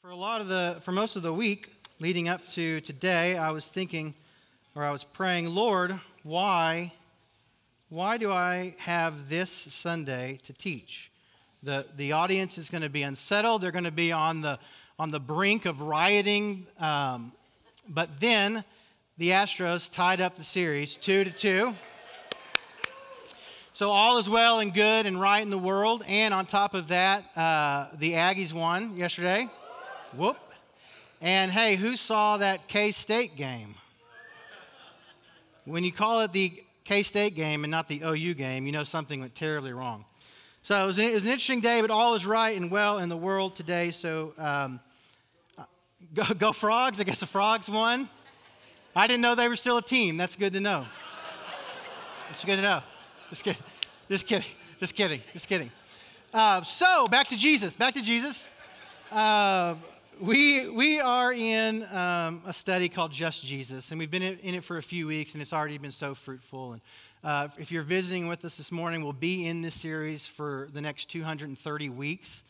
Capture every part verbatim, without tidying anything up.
For a lot of the, for most of the week leading up to today, I was thinking, or I was praying, Lord, why, why do I have this Sunday to teach? The the audience is going to be unsettled. They're going to be on the on the brink of rioting. Um, but then the Astros tied up the series two to two. So all is well and good and right in the world. And on top of that, uh, the Aggies won yesterday. Whoop. And hey, who saw that K-State game? When you call it the K-State game and not the O U game, you know something went terribly wrong. So it was, an, it was an interesting day, but all is right and well in the world today. So um, go, go Frogs. I guess the Frogs won. I didn't know they were still a team. That's good to know. It's good to know. Just kidding. Just kidding. Just kidding. Just kidding. Uh, so back to Jesus. Back to Jesus. Uh, we we are in um, a study called Just Jesus, and we've been in it for a few weeks, and it's already been so fruitful. And uh, if you're visiting with us this morning, we'll be in this series for the next two hundred thirty weeks.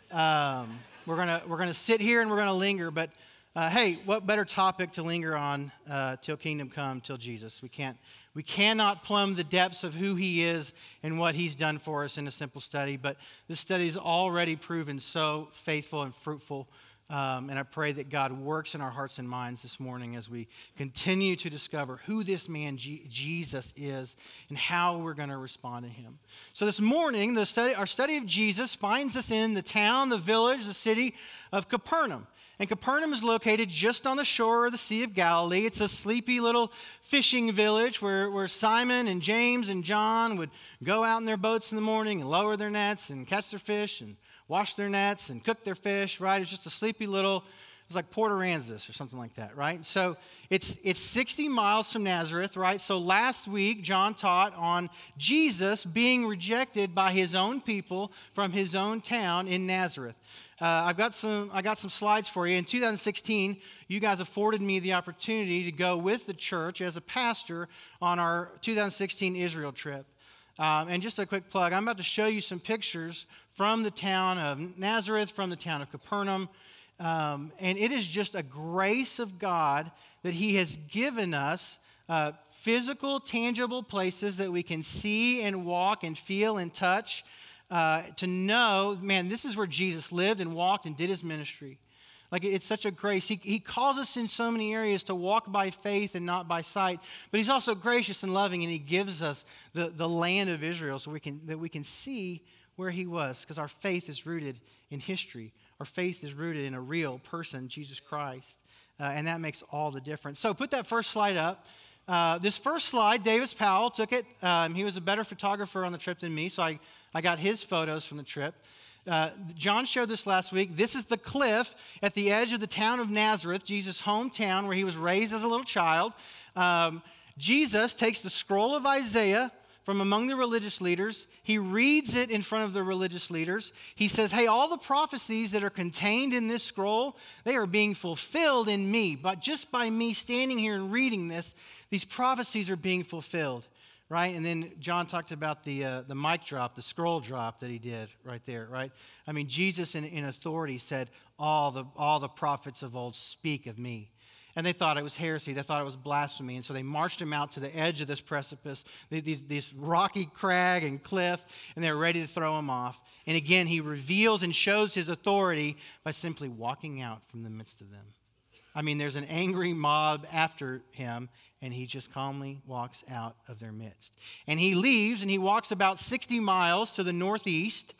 Um, we're gonna we're gonna sit here and we're gonna linger, but uh, hey, what better topic to linger on uh, till kingdom come, till Jesus? We can't. We cannot plumb the depths of who he is and what he's done for us in a simple study, but this study has already proven so faithful and fruitful, um, and I pray that God works in our hearts and minds this morning as we continue to discover who this man G- Jesus is and how we're going to respond to him. So this morning, the study, our study of Jesus finds us in the town, the village, the city of Capernaum. And Capernaum is located just on the shore of the Sea of Galilee. It's a sleepy little fishing village where, where Simon and James and John would go out in their boats in the morning and lower their nets and catch their fish and wash their nets and cook their fish, right? It's just a sleepy little, it was like Port Aransas or something like that, right? So it's it's sixty miles from Nazareth, right? So last week, John taught on Jesus being rejected by his own people from his own town in Nazareth. Uh, I've got some. I got some slides for you. In two thousand sixteen, you guys afforded me the opportunity to go with the church as a pastor on our two thousand sixteen Israel trip. Um, and just a quick plug, I'm about to show you some pictures from the town of Nazareth, from the town of Capernaum. Um, and it is just a grace of God that he has given us uh, physical, tangible places that we can see and walk and feel and touch. Uh, to know, man, this is where Jesus lived and walked and did his ministry. Like, it's such a grace. He, he calls us in so many areas to walk by faith and not by sight. But he's also gracious and loving, and he gives us the, the land of Israel so we can that we can see where he was, because our faith is rooted in history. Our faith is rooted in a real person, Jesus Christ. Uh, and that makes all the difference. So put that first slide up. Uh, this first slide, Davis Powell took it. Um, he was a better photographer on the trip than me, so I, I got his photos from the trip. Uh, John showed this last week. This is the cliff at the edge of the town of Nazareth, Jesus' hometown where he was raised as a little child. Um, Jesus takes the scroll of Isaiah from among the religious leaders. He reads it in front of the religious leaders. He says, hey, all the prophecies that are contained in this scroll, they are being fulfilled in me. But just by me standing here and reading this, these prophecies are being fulfilled, right? And then John talked about the uh, the mic drop, the scroll drop that he did right there, right? I mean, Jesus in, in authority said, all the all the prophets of old speak of me. And they thought it was heresy. They thought it was blasphemy. And so they marched him out to the edge of this precipice, these, these rocky crag and cliff, and they were ready to throw him off. And again, he reveals and shows his authority by simply walking out from the midst of them. I mean, there's an angry mob after him, and he just calmly walks out of their midst. And he leaves, and he walks about sixty miles to the northeast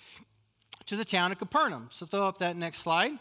to the town of Capernaum. So throw up that next slide.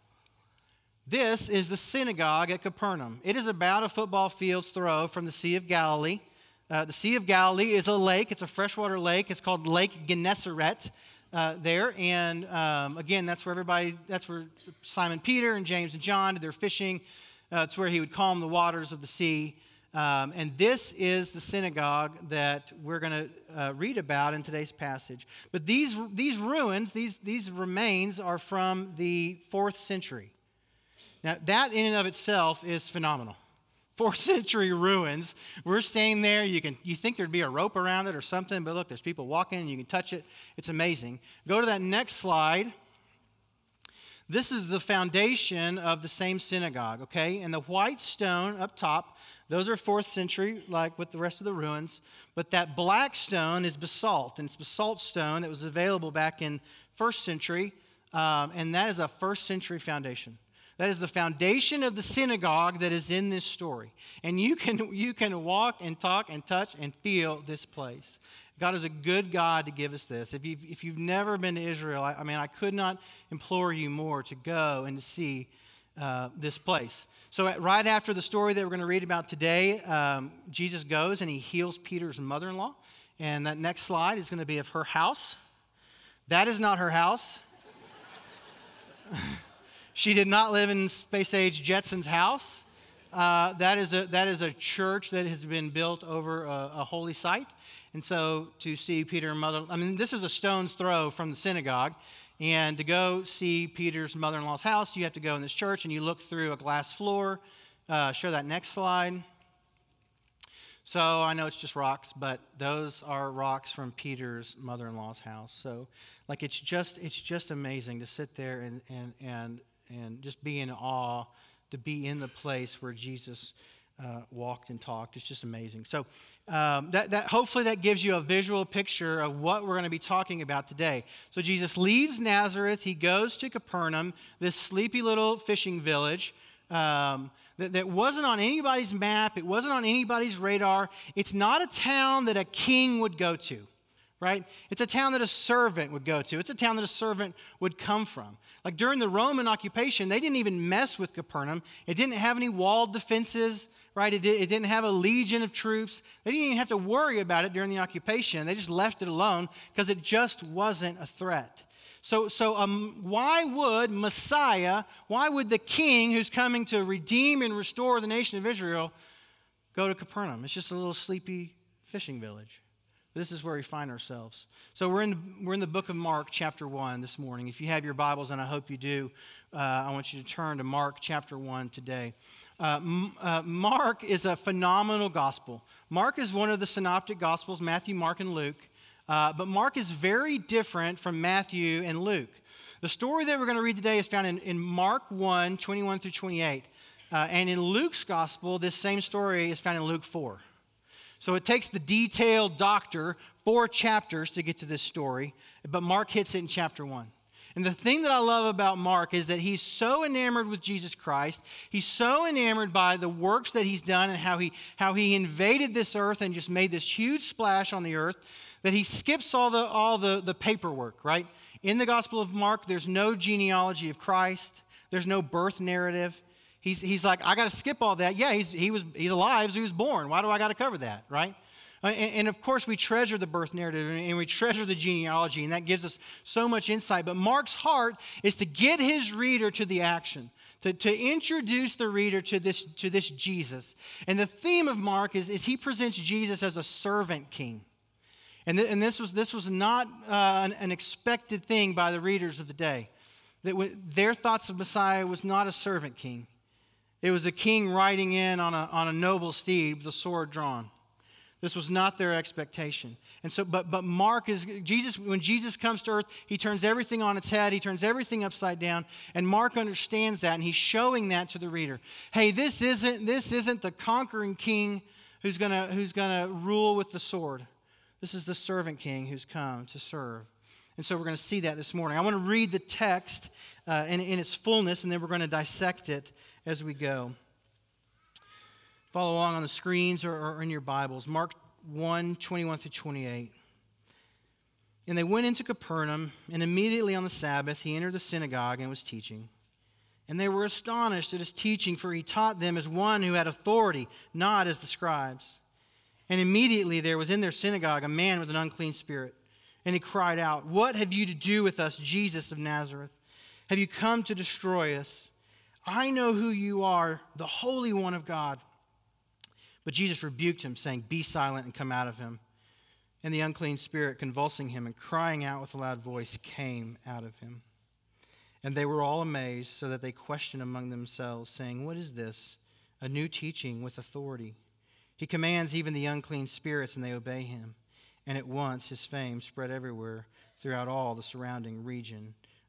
This is the synagogue at Capernaum. It is about a football field's throw from the Sea of Galilee. Uh, the Sea of Galilee is a lake. It's a freshwater lake. It's called Lake Gennesaret. Uh, there, and um, again, that's where everybody, that's where Simon Peter and James and John did their fishing. Uh, it's where he would calm the waters of the sea. Um, and this is the synagogue that we're going to uh, read about in today's passage. But these these ruins, these these remains are from the fourth century. Now, that in and of itself is phenomenal. Fourth century ruins. We're staying there. You can you think there'd be a rope around it or something, but look, there's people walking and you can touch it. It's amazing. Go to that next slide. This is the foundation of the same synagogue, okay? And the white stone up top, those are fourth century, like with the rest of the ruins. But that black stone is basalt, and it's basalt stone that was available back in first century, um, and that is a first century foundation. That is the foundation of the synagogue that is in this story. And you can, you can walk and talk and touch and feel this place. God is a good God to give us this. If you've, if you've never been to Israel, I, I mean, I could not implore you more to go and to see uh, this place. So at, right after the story that we're going to read about today, um, Jesus goes and he heals Peter's mother-in-law. And that next slide is going to be of her house. That is not her house. She did not live in space-age Jetson's house. Uh, that is a that is a church that has been built over a, a holy site. And so to see Peter and mother, I mean, this is a stone's throw from the synagogue. And to go see Peter's mother-in-law's house, you have to go in this church and you look through a glass floor. Uh, show that next slide. So I know it's just rocks, but those are rocks from Peter's mother-in-law's house. So like it's just it's just amazing to sit there and and and and just be in awe, to be in the place where Jesus uh, walked and talked. It's just amazing. So um, that, that hopefully that gives you a visual picture of what we're going to be talking about today. So Jesus leaves Nazareth. He goes to Capernaum, this sleepy little fishing village um, that, that wasn't on anybody's map. It wasn't on anybody's radar. It's not a town that a king would go to. Right? It's a town that a servant would go to. It's a town that a servant would come from. Like during the Roman occupation, they didn't even mess with Capernaum. It didn't have any walled defenses, right? It, did, it didn't have a legion of troops. They didn't even have to worry about it during the occupation. They just left it alone because it just wasn't a threat. So, so um, why would Messiah, why would the king who's coming to redeem and restore the nation of Israel go to Capernaum? It's just a little sleepy fishing village. This is where we find ourselves. So we're in, we're in the book of Mark, chapter one this morning. If you have your Bibles, and I hope you do, uh, I want you to turn to Mark, chapter one today. Uh, uh, Mark is a phenomenal gospel. Mark is one of the synoptic gospels, Matthew, Mark, and Luke. Uh, but Mark is very different from Matthew and Luke. The story that we're going to read today is found in, in Mark one, twenty-one through twenty-eight. Uh, and in Luke's gospel, this same story is found in Luke four. So it takes the detailed doctor four chapters to get to this story, but Mark hits it in chapter one. And the thing that I love about Mark is that he's so enamored with Jesus Christ. He's so enamored by the works that he's done and how he, how he invaded this earth and just made this huge splash on the earth that he skips all the, all the, the paperwork, right? In the Gospel of Mark, there's no genealogy of Christ. There's no birth narrative. He's, he's like, I got to skip all that. Yeah, he's, he was, he's alive, so he was born. Why do I got to cover that, right? And, and of course, we treasure the birth narrative and we treasure the genealogy, and that gives us so much insight. But Mark's heart is to get his reader to the action, to, to introduce the reader to this, to this Jesus. And the theme of Mark is, is he presents Jesus as a servant king. And, th- and this was, this was not uh, an, an expected thing by the readers of the day. That w- their thoughts of Messiah was not a servant king. It was a king riding in on a, on a noble steed with a sword drawn. This was not their expectation. And so, but, but Mark is, Jesus, when Jesus comes to earth, he turns everything on its head. He turns everything upside down. And Mark understands that, and he's showing that to the reader. Hey, this isn't, this isn't the conquering king who's gonna, who's gonna rule with the sword. This is the servant king who's come to serve. And so we're going to see that this morning. I want to read the text uh, in, in its fullness, and then we're going to dissect it as we go. Follow along on the screens or, or in your Bibles. Mark one, twenty-one through twenty-eight. And they went into Capernaum, and immediately on the Sabbath he entered the synagogue and was teaching. And they were astonished at his teaching, for he taught them as one who had authority, not as the scribes. And immediately there was in their synagogue a man with an unclean spirit. And he cried out, "What have you to do with us, Jesus of Nazareth? Have you come to destroy us? I know who you are, the Holy One of God." But Jesus rebuked him, saying, "Be silent and come out of him." And the unclean spirit, convulsing him and crying out with a loud voice, came out of him. And they were all amazed, so that they questioned among themselves, saying, "What is this? A new teaching with authority. He commands even the unclean spirits, and they obey him." And at once his fame spread everywhere throughout all the surrounding region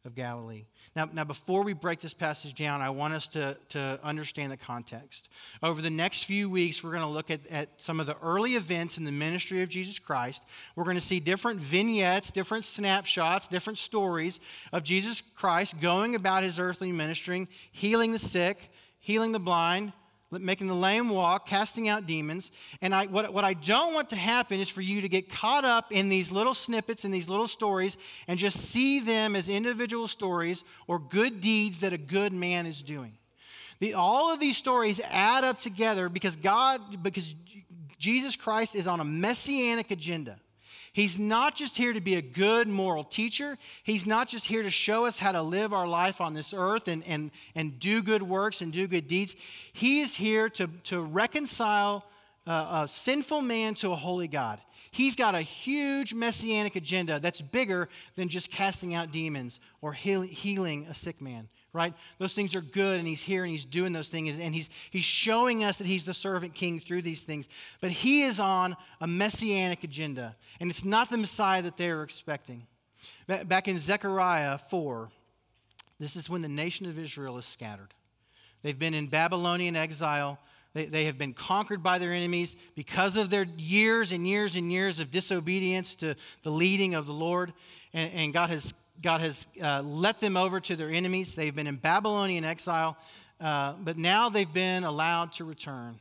of Galilee. Now, now, before we break this passage down, I want us to, to understand the context. Over the next few weeks, we're going to look at, at some of the early events in the ministry of Jesus Christ. We're going to see different vignettes, different snapshots, different stories of Jesus Christ going about his earthly ministry, healing the sick, healing the blind, making the lame walk, casting out demons. And I, what, what I don't want to happen is for you to get caught up in these little snippets and these little stories and just see them as individual stories or good deeds that a good man is doing. The, all of these stories add up together because God, because Jesus Christ is on a messianic agenda. He's not just here to be a good moral teacher. He's not just here to show us how to live our life on this earth and, and, and do good works and do good deeds. He is here to, to reconcile uh, a sinful man to a holy God. He's got a huge messianic agenda that's bigger than just casting out demons or heal, healing a sick man. Right? Those things are good, and he's here, and he's doing those things, and he's, he's showing us that he's the servant king through these things. But he is on a messianic agenda, and it's not the Messiah that they were expecting. Back in Zechariah four, this is when the nation of Israel is scattered. They've been in Babylonian exile. They, they have been conquered by their enemies because of their years and years and years of disobedience to the leading of the Lord, and, and God has God has uh, let them over to their enemies. They've been in Babylonian exile, uh, but now they've been allowed to return.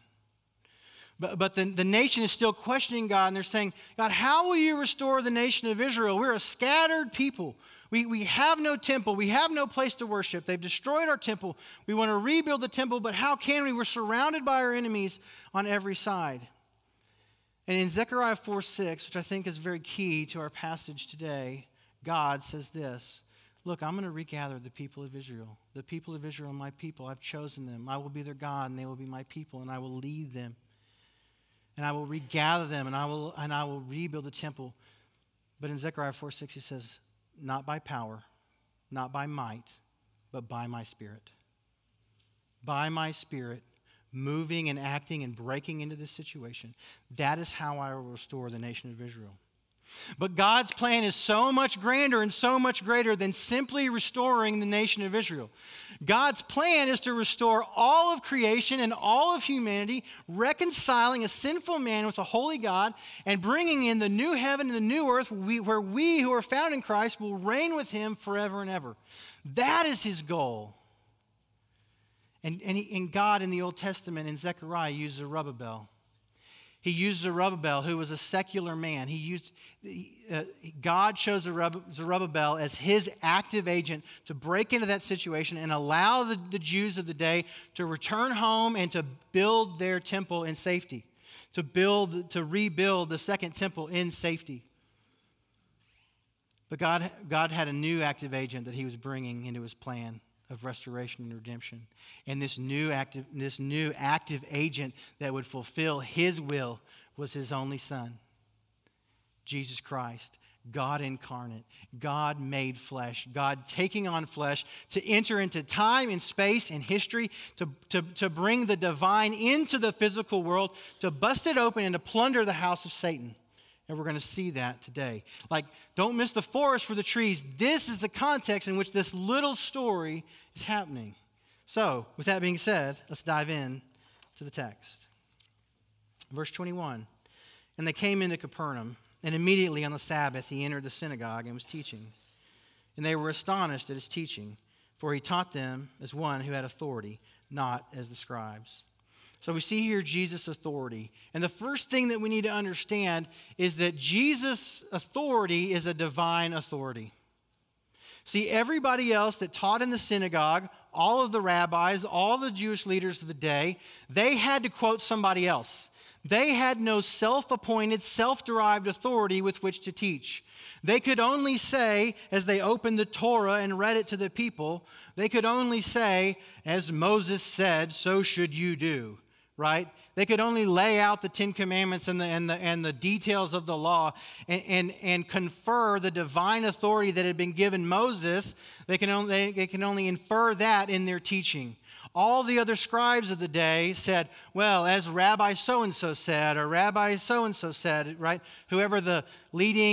But, but the, the nation is still questioning God, and they're saying, God, how will you restore the nation of Israel? We're a scattered people. We, we have no temple. We have no place to worship. They've destroyed our temple. We want to rebuild the temple, but how can we? We're surrounded by our enemies on every side. And in Zechariah four six, which I think is very key to our passage today, God says this, look, I'm going to regather the people of Israel. The people of Israel are my people. I've chosen them. I will be their God, and they will be my people, and I will lead them. And I will regather them, and I will, and I will rebuild the temple. But in Zechariah four six, he says, not by power, not by might, but by my Spirit. By my Spirit, moving and acting and breaking into this situation. That is how I will restore the nation of Israel. But God's plan is so much grander and so much greater than simply restoring the nation of Israel. God's plan is to restore all of creation and all of humanity, reconciling a sinful man with a holy God and bringing in the new heaven and the new earth where we who are found in Christ will reign with him forever and ever. That is his goal. And, and, he, and God in the Old Testament in Zechariah used Zerubbabel. He used Zerubbabel, who was a secular man. He used uh, God chose Zerubbabel as his active agent to break into that situation and allow the, the Jews of the day to return home and to build their temple in safety, to build, to rebuild the second temple in safety. But God, God had a new active agent that he was bringing into his plan of restoration and redemption. And this new active, this new active agent that would fulfill his will was his only son, Jesus Christ, God incarnate, God made flesh, God taking on flesh to enter into time and space and history, to, to, to bring the divine into the physical world, to bust it open and to plunder the house of Satan. And we're going to see that today. Like, don't miss the forest for the trees. This is the context in which this little story is happening. So, with that being said, let's dive in to the text. Verse twenty-one, and they came into Capernaum, and immediately on the Sabbath he entered the synagogue and was teaching. And they were astonished at his teaching, for he taught them as one who had authority, not as the scribes. So we see here Jesus' authority. And the first thing that we need to understand is that Jesus' authority is a divine authority. See, everybody else that taught in the synagogue, all of the rabbis, all the Jewish leaders of the day, they had to quote somebody else. They had no self-appointed, self-derived authority with which to teach. They could only say, as they opened the Torah and read it to the people, they could only say, as Moses said, so should you do. Right? They could only lay out the Ten Commandments and the, and the, and the details of the law and, and, and confer the divine authority that had been given Moses. They can, only, they can only infer that in their teaching. All the other scribes of the day said, well, as Rabbi so-and-so said, or Rabbi so-and-so said, right? Whoever the leading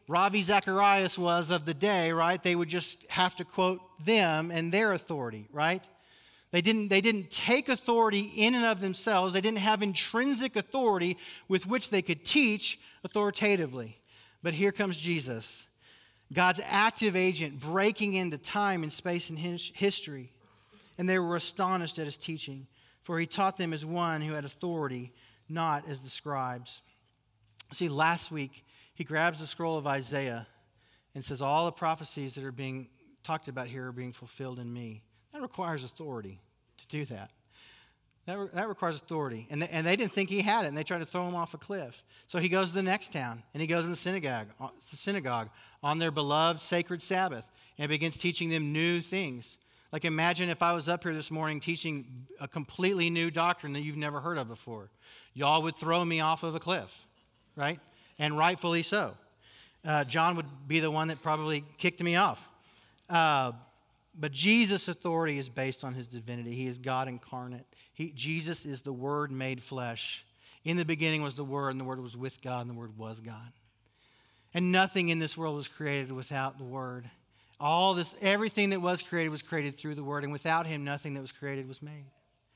Ravi Zacharias was of the day, right? They would just have to quote them and their authority, right? They didn't, they didn't take authority in and of themselves. They didn't have intrinsic authority with which they could teach authoritatively. But here comes Jesus, God's active agent breaking into time and space and his history. And they were astonished at his teaching, for he taught them as one who had authority, not as the scribes. See, last week, he grabs the scroll of Isaiah and says, all the prophecies that are being talked about here are being fulfilled in me. That requires authority to do that. That, re- that requires authority. And they, and they didn't think he had it, and they tried to throw him off a cliff. So he goes to the next town, and he goes in the synagogue, the synagogue on their beloved sacred Sabbath, and begins teaching them new things. Like, imagine if I was up here this morning teaching a completely new doctrine that you've never heard of before. Y'all would throw me off of a cliff, right? And rightfully so. Uh, John would be the one that probably kicked me off. Uh, but Jesus' authority is based on his divinity. He is God incarnate. He, Jesus is the Word made flesh. In the beginning was the Word, and the Word was with God, and the Word was God. And nothing in this world was created without the Word. All this, everything that was created was created through the Word, and without him, nothing that was created was made.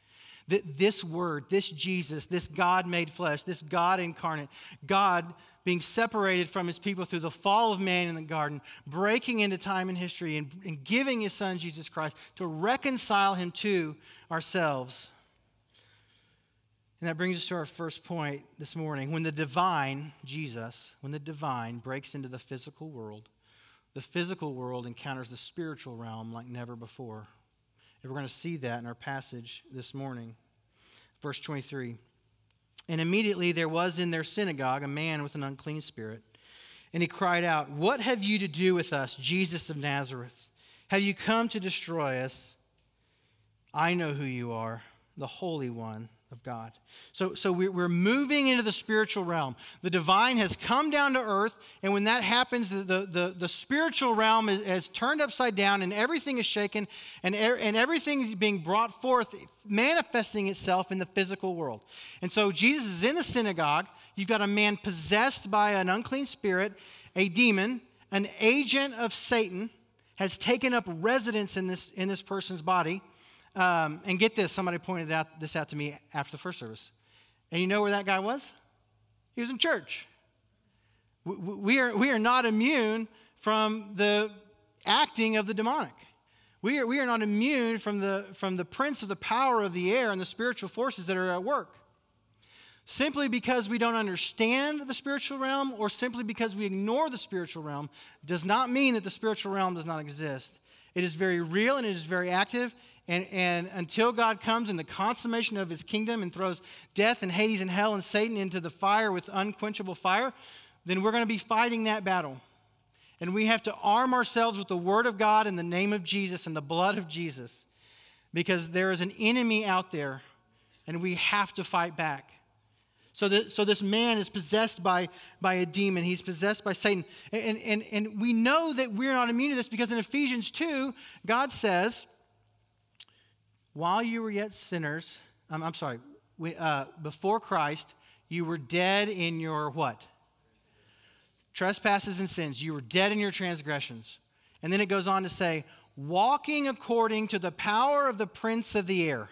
This Word, this Jesus, this God made flesh, this God incarnate, God being separated from his people through the fall of man in the garden, breaking into time and history and, and giving his son Jesus Christ to reconcile him to ourselves. And that brings us to our first point this morning. When the divine, Jesus, when the divine breaks into the physical world, the physical world encounters the spiritual realm like never before. And we're going to see that in our passage this morning. Verse twenty-three. And immediately there was in their synagogue a man with an unclean spirit. And he cried out, "What have you to do with us, Jesus of Nazareth? Have you come to destroy us? I know who you are, the Holy One of God." So, so we're moving into the spiritual realm. The divine has come down to earth, and when that happens, the, the, the, the spiritual realm is, is turned upside down, and everything is shaken, and, er, and everything is being brought forth, manifesting itself in the physical world. And so Jesus is in the synagogue. You've got a man possessed by an unclean spirit, a demon, an agent of Satan, has taken up residence in this, in this person's body. Um, and get this, somebody pointed out this out to me after the first service. And you know where that guy was? He was in church. We, we, are, we are not immune from the acting of the demonic. We are, we are not immune from the, from the prince of the power of the air and the spiritual forces that are at work. Simply because we don't understand the spiritual realm or simply because we ignore the spiritual realm does not mean that the spiritual realm does not exist. It is very real and it is very active. And, and until God comes in the consummation of his kingdom and throws death and Hades and hell and Satan into the fire with unquenchable fire, then we're going to be fighting that battle. And we have to arm ourselves with the word of God in the name of Jesus and the blood of Jesus, because there is an enemy out there and we have to fight back. So, the, so this man is possessed by, by a demon. He's possessed by Satan. And, and, and we know that we're not immune to this because in Ephesians two, God says, while you were yet sinners, um, I'm sorry, we, uh, before Christ, you were dead in your what? Trespasses and sins. You were dead in your transgressions. And then it goes on to say, walking according to the power of the prince of the air.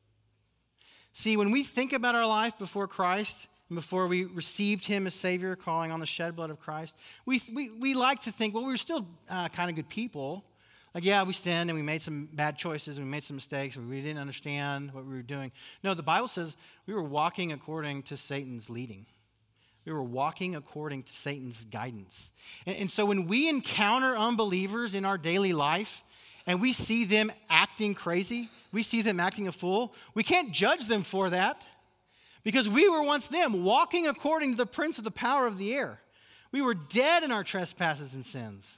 See, when we think about our life before Christ, and before we received him as Savior, calling on the shed blood of Christ, we, we, we like to think, well, we were still uh, kind of good people. Like, yeah, we sinned and we made some bad choices and we made some mistakes and we didn't understand what we were doing. No, the Bible says we were walking according to Satan's leading. We were walking according to Satan's guidance. And, and so when we encounter unbelievers in our daily life and we see them acting crazy, we see them acting a fool, we can't judge them for that because we were once them, walking according to the prince of the power of the air. We were dead in our trespasses and sins.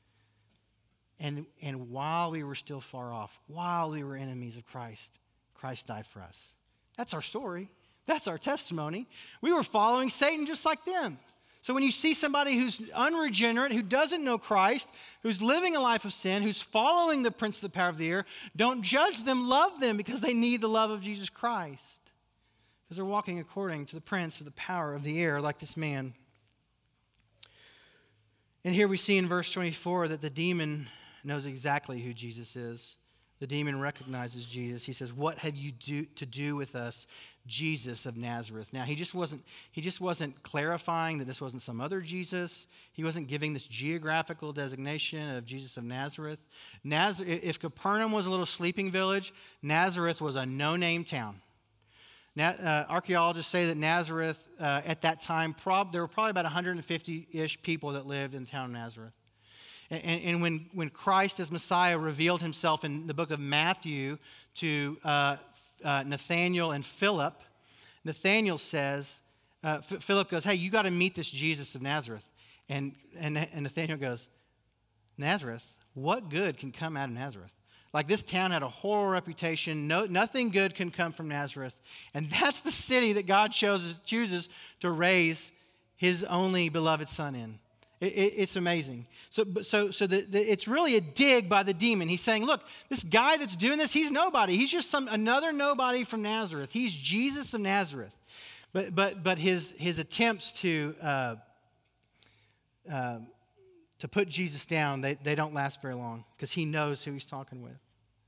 And, and while we were still far off, while we were enemies of Christ, Christ died for us. That's our story. That's our testimony. We were following Satan just like them. So when you see somebody who's unregenerate, who doesn't know Christ, who's living a life of sin, who's following the prince of the power of the air, don't judge them, love them because they need the love of Jesus Christ. Because they're walking according to the prince of the power of the air like this man. And here we see in verse twenty-four that the demon knows exactly who Jesus is. The demon recognizes Jesus. He says, "What have you do, to do with us, Jesus of Nazareth?" Now, he just wasn't he just wasn't clarifying that this wasn't some other Jesus. He wasn't giving this geographical designation of Jesus of Nazareth. Nazareth, if Capernaum was a little sleeping village, Nazareth was a no-name town. Now, uh, archaeologists say that Nazareth, uh, at that time, prob- there were probably about one hundred fifty-ish people that lived in the town of Nazareth. And, and when, when Christ as Messiah revealed himself in the book of Matthew to uh, uh, Nathanael and Philip, Nathanael says, uh, F- Philip goes, "Hey, you got to meet this Jesus of Nazareth." And, and, and Nathanael goes, "Nazareth? What good can come out of Nazareth?" Like, this town had a horrible reputation. No, nothing good can come from Nazareth. And that's the city that God chooses, chooses to raise his only beloved son in. It, it, it's amazing. So, so, so the, the, it's really a dig by the demon. He's saying, look, this guy that's doing this, he's nobody. He's just some another nobody from Nazareth. He's Jesus of Nazareth. But, but, but his, his attempts to, uh, uh, to put Jesus down, they, they don't last very long because he knows who he's talking with.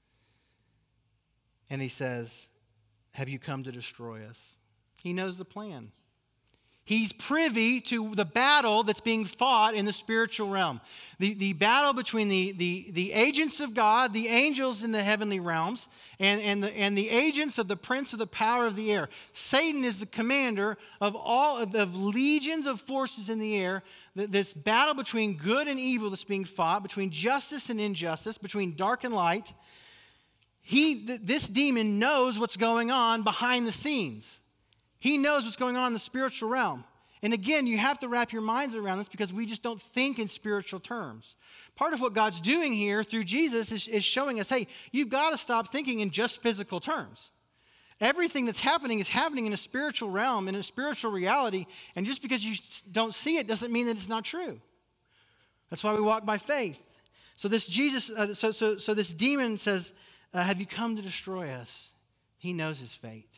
And he says, "Have you come to destroy us?" He knows the plan. He's privy to the battle that's being fought in the spiritual realm. The, the battle between the, the, the agents of God, the angels in the heavenly realms, and, and, the, and the agents of the prince of the power of the air. Satan is the commander of all of the legions of forces in the air. This battle between good and evil that's being fought, between justice and injustice, between dark and light. He, th- this demon knows what's going on behind the scenes. He knows what's going on in the spiritual realm. And again, you have to wrap your minds around this because we just don't think in spiritual terms. Part of what God's doing here through Jesus is, is showing us, hey, you've got to stop thinking in just physical terms. Everything that's happening is happening in a spiritual realm, in a spiritual reality, and just because you don't see it doesn't mean that it's not true. That's why we walk by faith. So this Jesus, uh, so, so, so this demon says, Uh, have you come to destroy us? He knows his fate.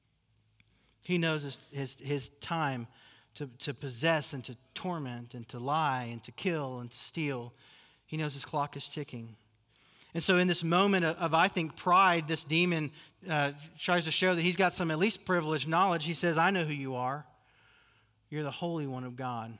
He knows his, his, his time to, to possess and to torment and to lie and to kill and to steal. He knows his clock is ticking. And so in this moment of, of I think, pride, this demon uh, tries to show that he's got some at least privileged knowledge. He says, "I know who you are. You're the Holy One of God."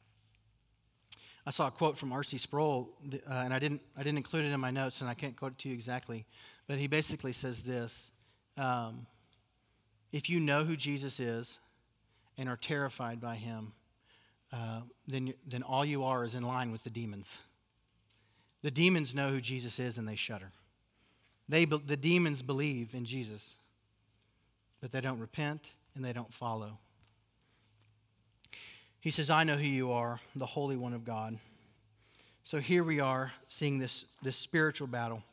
I saw a quote from R C Sproul, uh, and I didn't I didn't include it in my notes, and I can't quote it to you exactly. But he basically says this, um, if you know who Jesus is and are terrified by him, uh, then, then all you are is in line with the demons. The demons know who Jesus is, and they shudder. They, the demons believe in Jesus, but they don't repent, and they don't follow. He says, "I know who you are, the Holy One of God." So here we are seeing this, this spiritual battle.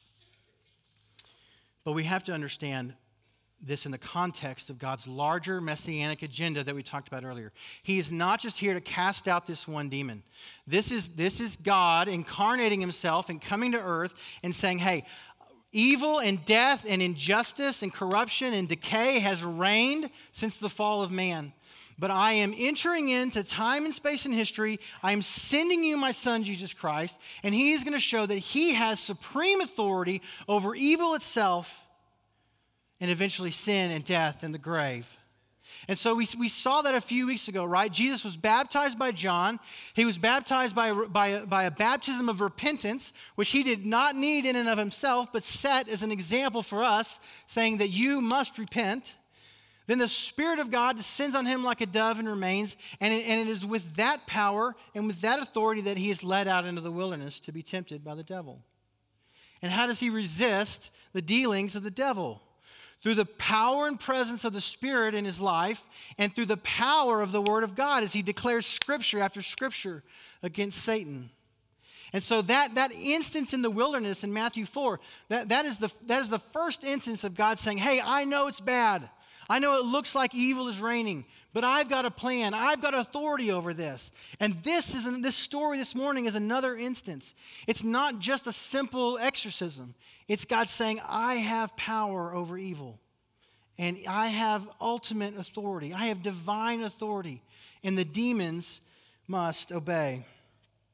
But we have to understand this in the context of God's larger messianic agenda that we talked about earlier. He is not just here to cast out this one demon. This is, this is God incarnating himself and coming to earth and saying, hey, evil and death and injustice and corruption and decay has reigned since the fall of man. But I am entering into time and space and history. I am sending you my son, Jesus Christ, and he is going to show that he has supreme authority over evil itself and eventually sin and death and the grave. And so we, we saw that a few weeks ago, right? Jesus was baptized by John. He was baptized by, by, by a baptism of repentance, which he did not need in and of himself, but set as an example for us, saying that you must repent. Then the Spirit of God descends on him like a dove and remains, and it, and it is with that power and with that authority that he is led out into the wilderness to be tempted by the devil. And how does he resist the dealings of the devil? Through the power and presence of the Spirit in his life, and through the power of the Word of God as he declares Scripture after Scripture against Satan. And so that, that instance in the wilderness in Matthew four, that, that, is the, that is the first instance of God saying, hey, I know it's bad. I know it looks like evil is reigning, but I've got a plan. I've got authority over this. And this is this story this morning is another instance. It's not just a simple exorcism. It's God saying, I have power over evil, and I have ultimate authority. I have divine authority, and the demons must obey.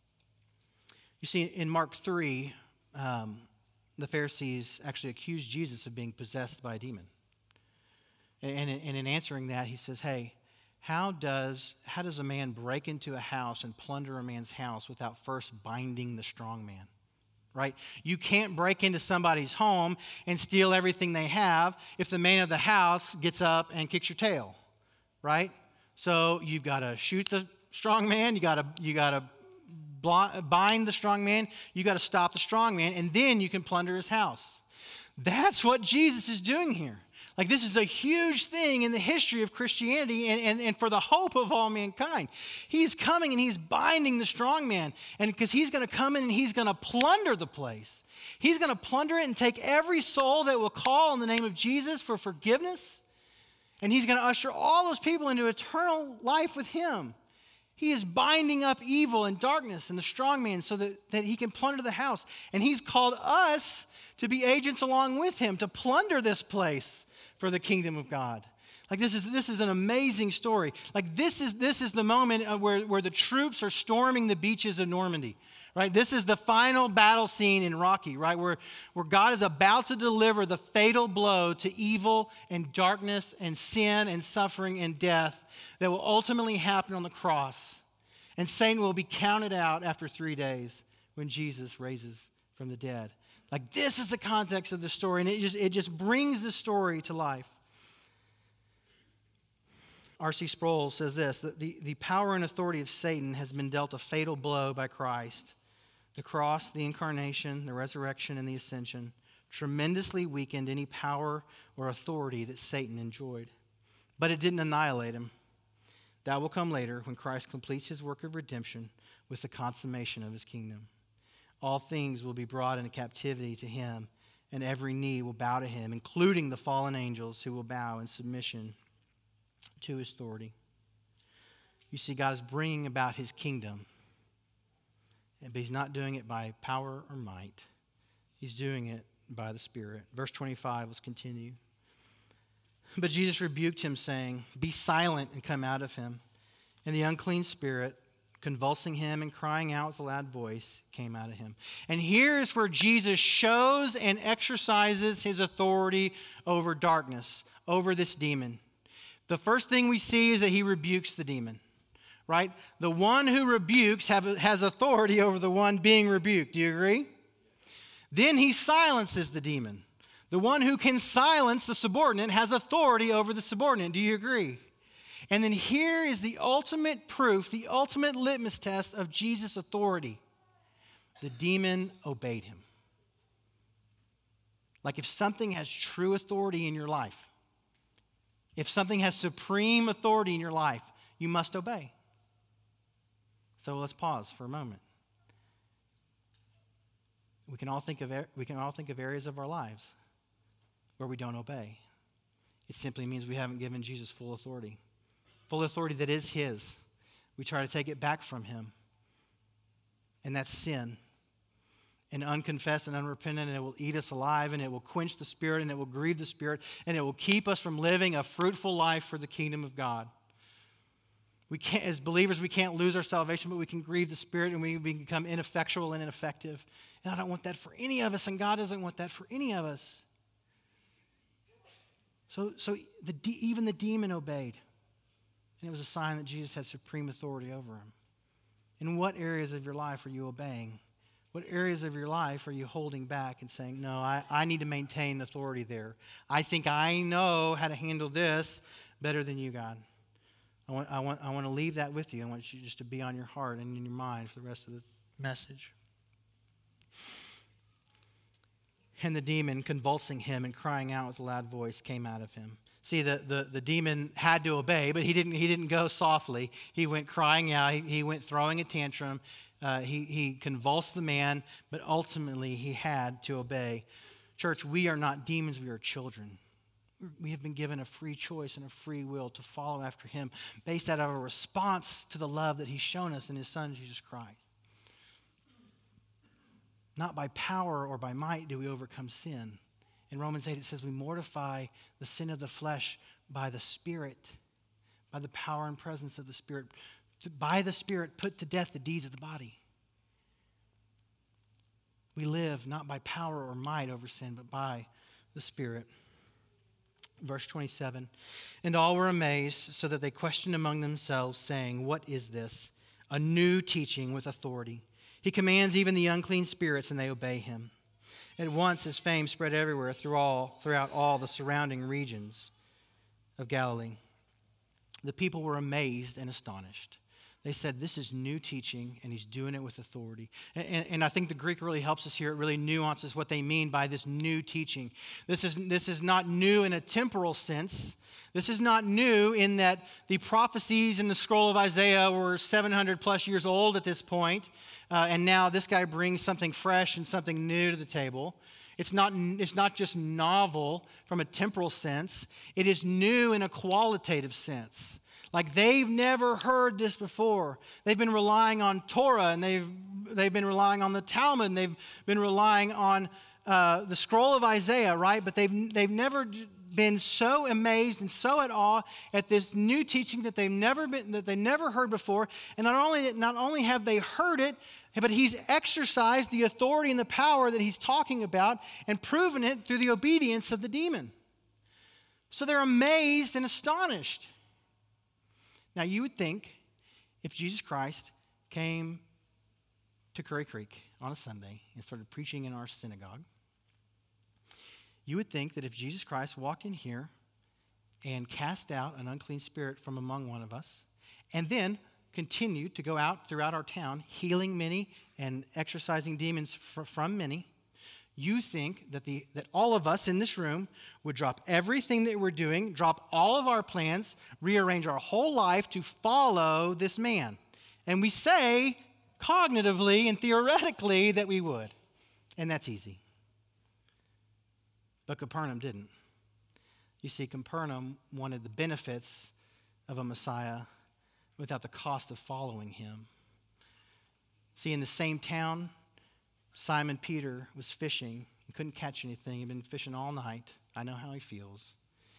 You see, in Mark three, um, the Pharisees actually accused Jesus of being possessed by a demon. And, and, and in answering that, he says, hey, how does, how does a man break into a house and plunder a man's house without first binding the strong man? Right? You can't break into somebody's home and steal everything they have if the man of the house gets up and kicks your tail. Right? So you've got to shoot the strong man, you got to you got to bind the strong man, you got to stop the strong man, and then you can plunder his house. That's what Jesus is doing here. Like, this is a huge thing in the history of Christianity and, and, and for the hope of all mankind. He's coming and he's binding the strong man, and because he's going to come in and he's going to plunder the place. He's going to plunder it and take every soul that will call on the name of Jesus for forgiveness, and he's going to usher all those people into eternal life with him. He is binding up evil and darkness and the strong man so that, that he can plunder the house. And he's called us to be agents along with him, to plunder this place for the kingdom of God. Like, this is this is an amazing story. Like, this is this is the moment where, where the troops are storming the beaches of Normandy. Right? This is the final battle scene in Rocky, right? Where, where God is about to deliver the fatal blow to evil and darkness and sin and suffering and death that will ultimately happen on the cross. And Satan will be counted out after three days when Jesus raises from the dead. Like, this is the context of the story, and it just, it just brings the story to life. R C Sproul says this, that the, the power and authority of Satan has been dealt a fatal blow by Christ. The cross, the incarnation, the resurrection, and the ascension tremendously weakened any power or authority that Satan enjoyed. But it didn't annihilate him. That will come later when Christ completes his work of redemption with the consummation of his kingdom. All things will be brought into captivity to him, and every knee will bow to him, including the fallen angels who will bow in submission to his authority. You see, God is bringing about his kingdom, but he's not doing it by power or might. He's doing it by the Spirit. Verse twenty-five, let's continue. But Jesus rebuked him, saying, "Be silent and come out of him." And the unclean spirit, convulsing him and crying out with a loud voice, came out of him. And here's where Jesus shows and exercises his authority over darkness, over this demon. The first thing we see is that he rebukes the demon, right? The one who rebukes have, has authority over the one being rebuked. Do you agree? Then he silences the demon. The one who can silence the subordinate has authority over the subordinate. Do you agree? And then here is the ultimate proof, the ultimate litmus test of Jesus' authority. The demon obeyed him. Like, if something has true authority in your life, if something has supreme authority in your life, you must obey. So let's pause for a moment. We can all think of we can all think of areas of our lives where we don't obey. It simply means we haven't given Jesus full authority. Full authority that is his. We try to take it back from him. And that's sin. And unconfessed and unrepentant, and it will eat us alive, and it will quench the Spirit, and it will grieve the Spirit, and it will keep us from living a fruitful life for the kingdom of God. We can't, as believers, we can't lose our salvation, but we can grieve the Spirit, and we become ineffectual and ineffective. And I don't want that for any of us, and God doesn't want that for any of us. So, so the, even the demon obeyed. And it was a sign that Jesus had supreme authority over him. In what areas of your life are you obeying? What areas of your life are you holding back and saying, no, I, I need to maintain authority there. I think I know how to handle this better than you, God. I want, I want, I want to leave that with you. I want you just to be on your heart and in your mind for the rest of the message. And the demon, convulsing him and crying out with a loud voice, came out of him. See, the, the, the demon had to obey, but he didn't, he didn't go softly. He went crying out. He, he went throwing a tantrum. Uh, he, he convulsed the man, but ultimately he had to obey. Church, we are not demons. We are children. We have been given a free choice and a free will to follow after him based out of a response to the love that he's shown us in his Son, Jesus Christ. Not by power or by might do we overcome sin. In Romans eight, it says we mortify the sin of the flesh by the Spirit, by the power and presence of the Spirit. By the Spirit, put to death the deeds of the body. We live not by power or might over sin, but by the Spirit. Verse twenty-seven, and all were amazed, so that they questioned among themselves, saying, what is this? A new teaching with authority. He commands even the unclean spirits, and they obey him. At once his fame spread everywhere through all, throughout all the surrounding regions of Galilee. The people were amazed and astonished. They said, this is new teaching, and he's doing it with authority. And, and I think the Greek really helps us here. It really nuances what they mean by this new teaching. This is, this is not new in a temporal sense. This is not new in that the prophecies in the scroll of Isaiah were seven hundred plus years old at this point, uh, and now this guy brings something fresh and something new to the table. It's not, it's not just novel from a temporal sense. It is new in a qualitative sense. Like they've never heard this before. They've been relying on Torah, and they've, they've been relying on the Talmud, and they've been relying on uh, the scroll of Isaiah, right? But they've, they've never been so amazed and so at awe at this new teaching that they've never been, that they never heard before. And not only, not only have they heard it, but he's exercised the authority and the power that he's talking about and proven it through the obedience of the demon. So they're amazed and astonished. Now, you would think if Jesus Christ came to Curry Creek on a Sunday and started preaching in our synagogue, you would think that if Jesus Christ walked in here and cast out an unclean spirit from among one of us, and then continued to go out throughout our town, healing many and exorcising demons fr- from many, you think that the that all of us in this room would drop everything that we're doing, drop all of our plans, rearrange our whole life to follow this man. And we say cognitively and theoretically that we would. And that's easy. But Capernaum didn't. You see, Capernaum wanted the benefits of a Messiah without the cost of following him. See, in the same town, Simon Peter was fishing and couldn't catch anything. He'd been fishing all night. I know how he feels.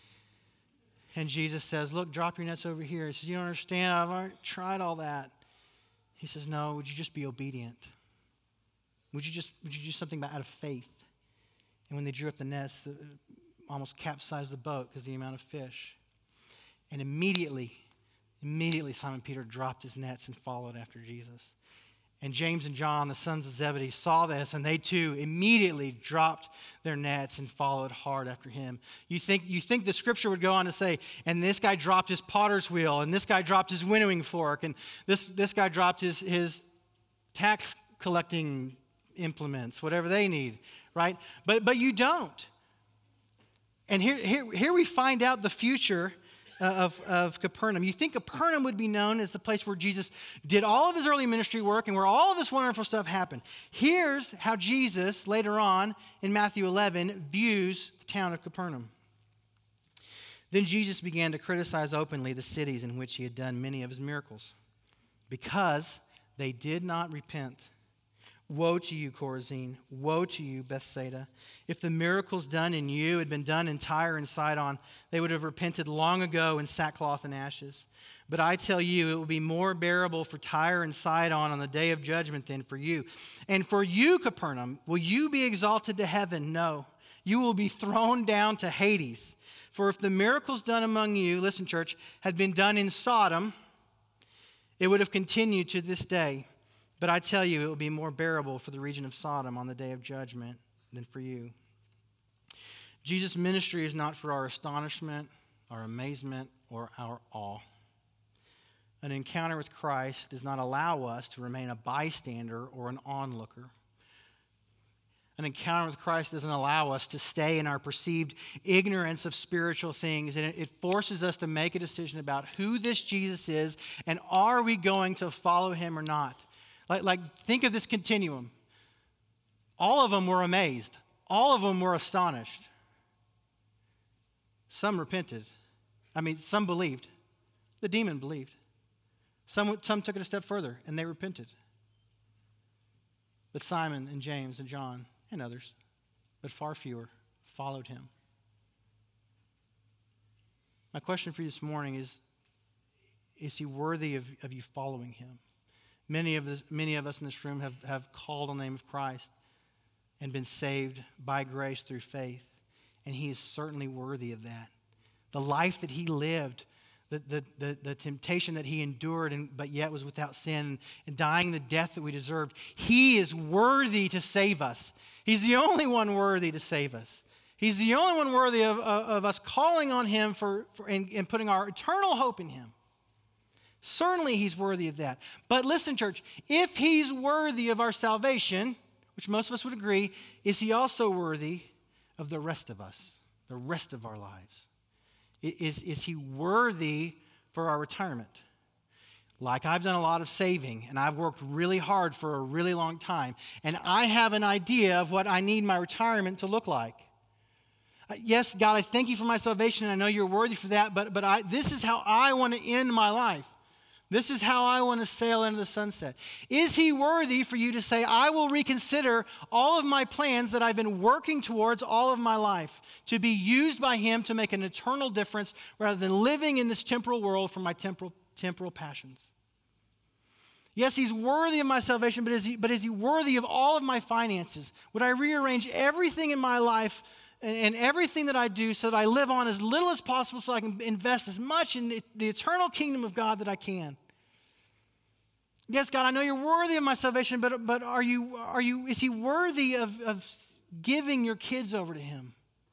And Jesus says, look, drop your nets over here. He says, you don't understand. I've already tried all that. He says, no, would you just be obedient? Would you just, would you do something out of faith? And when they drew up the nets, it almost capsized the boat because of the amount of fish. And immediately, immediately Simon Peter dropped his nets and followed after Jesus. And James and John, the sons of Zebedee, saw this, and they too immediately dropped their nets and followed hard after him. You think, you think the scripture would go on to say, and this guy dropped his potter's wheel, and this guy dropped his winnowing fork, and this, this guy dropped his, his tax collecting implements, whatever they need, right? But, but you don't. And here, here, here we find out the future Of, of Capernaum. You think Capernaum would be known as the place where Jesus did all of his early ministry work and where all of this wonderful stuff happened. Here's how Jesus, later on in Matthew eleven, views the town of Capernaum. Then Jesus began to criticize openly the cities in which he had done many of his miracles, because they did not repent. Woe to you, Chorazin. Woe to you, Bethsaida. If the miracles done in you had been done in Tyre and Sidon, they would have repented long ago in sackcloth and ashes. But I tell you, it will be more bearable for Tyre and Sidon on the day of judgment than for you. And for you, Capernaum, will you be exalted to heaven? No. You will be thrown down to Hades. For if the miracles done among you, listen, church, had been done in Sodom, it would have continued to this day. But I tell you, it will be more bearable for the region of Sodom on the day of judgment than for you. Jesus' ministry is not for our astonishment, our amazement, or our awe. An encounter with Christ does not allow us to remain a bystander or an onlooker. An encounter with Christ doesn't allow us to stay in our perceived ignorance of spiritual things, and it forces us to make a decision about who this Jesus is and are we going to follow him or not. Like, like, think of this continuum. All of them were amazed. All of them were astonished. Some repented. I mean, some believed. The demon believed. Some, some took it a step further, and they repented. But Simon and James and John and others, but far fewer, followed him. My question for you this morning is, is he worthy of, of you following him? Many of, this, many of us in this room have, have called on the name of Christ. and been saved by grace through faith. And he is certainly worthy of that. The life that he lived, the, the, the, the temptation that he endured, and, but yet was without sin, and dying the death that we deserved, he is worthy to save us. He's the only one worthy to save us. He's the only one worthy of, of, of us calling on him for, for and, and putting our eternal hope in him. Certainly he's worthy of that. But listen, church, if he's worthy of our salvation, which most of us would agree, is he also worthy of the rest of us, the rest of our lives? Is, is he worthy for our retirement? Like, I've done a lot of saving, and I've worked really hard for a really long time, and I have an idea of what I need my retirement to look like. Yes, God, I thank you for my salvation, and I know you're worthy for that, but, but I, this is how I want to end my life. This is how I want to sail into the sunset. Is he worthy for you to say, I will reconsider all of my plans that I've been working towards all of my life to be used by him to make an eternal difference rather than living in this temporal world for my temporal, temporal passions? Yes, he's worthy of my salvation, but is he, but is he worthy of all of my finances? Would I rearrange everything in my life and everything that I do so that I live on as little as possible so I can invest as much in the eternal kingdom of God that I can? Yes, God, I know you're worthy of my salvation, but, but are you, are you, is he worthy of, of giving your kids over to him?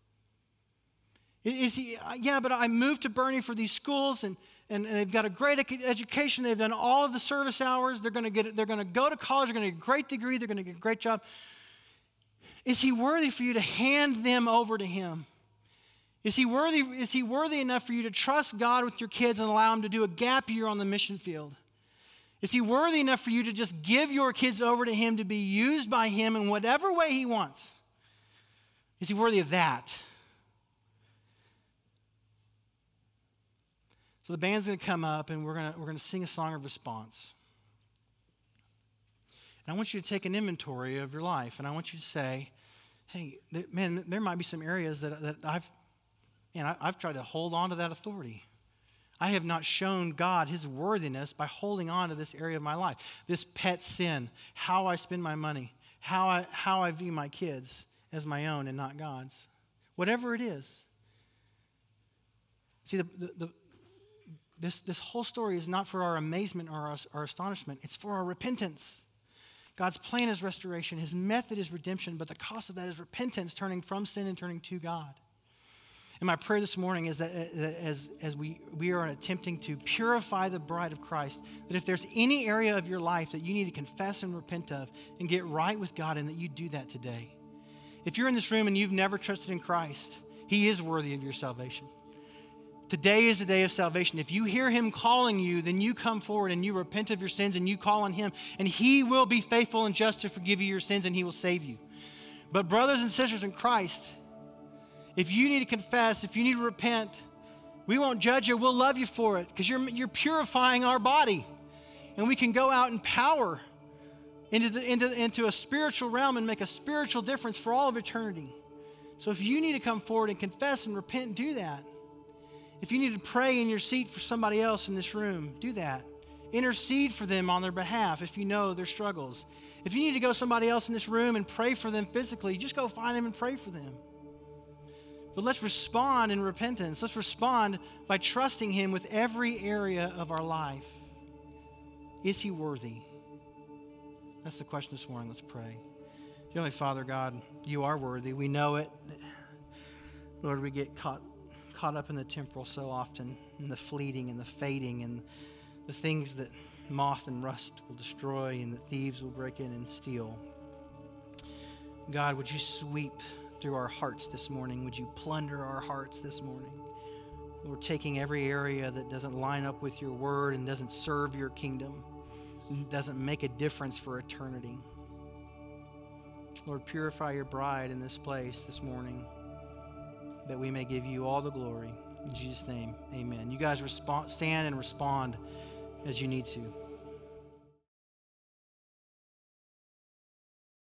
Is he, yeah, but I moved to Bernie for these schools, and, and they've got a great education. They've done all of the service hours. They're going to get, they're going to go to college. They're going to get a great degree. They're going to get a great job. Is he worthy for you to hand them over to him? Is he worthy, is he worthy enough for you to trust God with your kids and allow him to do a gap year on the mission field? Is he worthy enough for you to just give your kids over to him to be used by him in whatever way he wants? Is he worthy of that? So the band's going to come up, and we're going to, we're going to sing a song of response. And I want you to take an inventory of your life, and I want you to say, hey, there, man, there might be some areas that, that I've, man, I, I've tried to hold on to that authority. I have not shown God his worthiness by holding on to this area of my life, this pet sin, how I spend my money, how I, how I view my kids as my own and not God's. Whatever it is. See, the, the, the, this, this whole story is not for our amazement or our, our astonishment. It's for our repentance. God's plan is restoration. His method is redemption, but the cost of that is repentance, turning from sin and turning to God. And my prayer this morning is that as, as we, we are attempting to purify the bride of Christ, that if there's any area of your life that you need to confess and repent of and get right with God, and that you do that today. If you're in this room and you've never trusted in Christ, he is worthy of your salvation. Today is the day of salvation. If you hear him calling you, then you come forward and you repent of your sins and you call on him, and he will be faithful and just to forgive you your sins, and he will save you. But brothers and sisters in Christ, if you need to confess, if you need to repent, we won't judge you. We'll love you for it, because you're, you're purifying our body. And we can go out in power into, the, into, into a spiritual realm and make a spiritual difference for all of eternity. So if you need to come forward and confess and repent, do that. If you need to pray in your seat for somebody else in this room, do that. Intercede for them on their behalf if you know their struggles. If you need to go somebody else in this room and pray for them physically, just go find them and pray for them. But let's respond in repentance. Let's respond by trusting him with every area of our life. Is he worthy? That's the question this morning. Let's pray. Heavenly Father, God, you are worthy. We know it. Lord, we get caught caught up in the temporal so often, in the fleeting and the fading and the things that moth and rust will destroy and that thieves will break in and steal. God, would you sweep through our hearts this morning? Would you plunder our hearts this morning? Lord, taking every area that doesn't line up with your word and doesn't serve your kingdom, and doesn't make a difference for eternity. Lord, purify your bride in this place this morning, that we may give you all the glory. In Jesus' name, amen. You guys respond, stand and respond as you need to.